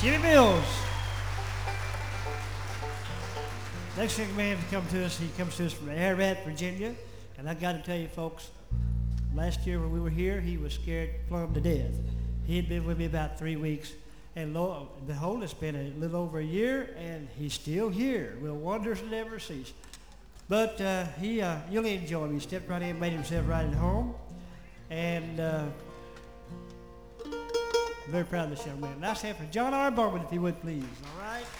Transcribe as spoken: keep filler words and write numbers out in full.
Jimmy Mills. Next young man to come to us, he comes to us from Ararat, Virginia. And I got to tell you, folks, last year when we were here, he was scared plumb to death. He had been with me about three weeks. And lo and behold, it's been a little over a year, and he's still here. Will wonders never cease. But uh, he, uh, you'll enjoy him. He stepped right in, made himself right at home. And uh, I'm very proud of this young man. Nice hand for John R. Bowman, if you would, please. All right?